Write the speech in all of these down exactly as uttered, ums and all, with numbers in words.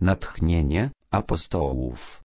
Natchnienie apostołów.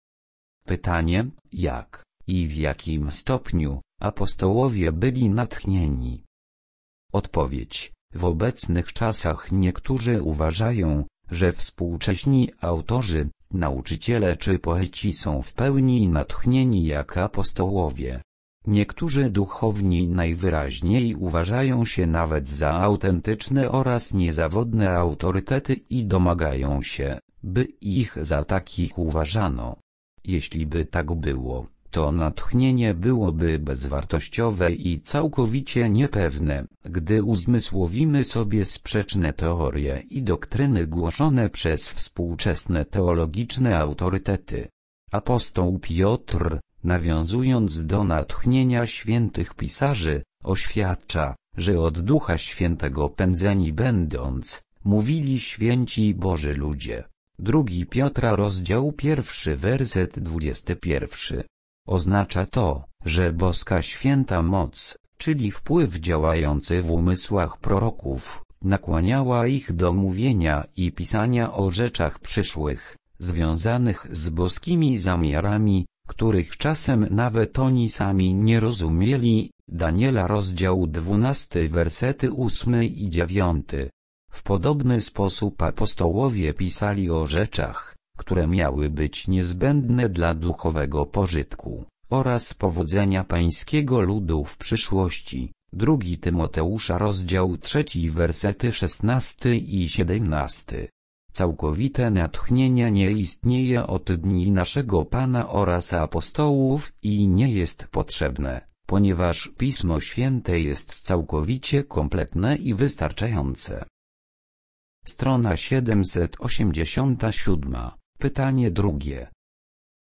Pytanie, jak i w jakim stopniu apostołowie byli natchnieni? Odpowiedź: w obecnych czasach niektórzy uważają, że współcześni autorzy, nauczyciele czy poeci są w pełni natchnieni jak apostołowie. Niektórzy duchowni najwyraźniej uważają się nawet za autentyczne oraz niezawodne autorytety i domagają się, by ich za takich uważano. Jeśli by tak było, to natchnienie byłoby bezwartościowe i całkowicie niepewne, gdy uzmysłowimy sobie sprzeczne teorie i doktryny głoszone przez współczesne teologiczne autorytety. Apostoł Piotr, nawiązując do natchnienia świętych pisarzy, oświadcza, że od Ducha Świętego pędzeni będąc, mówili święci Boży ludzie. Drugi Piotra rozdział pierwszy werset dwudziesty pierwszy. Oznacza to, że boska święta moc, czyli wpływ działający w umysłach proroków, nakłaniała ich do mówienia i pisania o rzeczach przyszłych, związanych z boskimi zamiarami, których czasem nawet oni sami nie rozumieli. Daniela rozdział dwunasty wersety ósmy i dziewiąty. W podobny sposób apostołowie pisali o rzeczach, które miały być niezbędne dla duchowego pożytku oraz powodzenia pańskiego ludu w przyszłości. Drugi Tymoteusza rozdział trzeci wersety szesnasty i siedemnasty. Całkowite natchnienie nie istnieje od dni naszego Pana oraz apostołów i nie jest potrzebne, ponieważ Pismo Święte jest całkowicie kompletne i wystarczające. Strona siedemset osiemdziesiąta siódma. Pytanie drugie.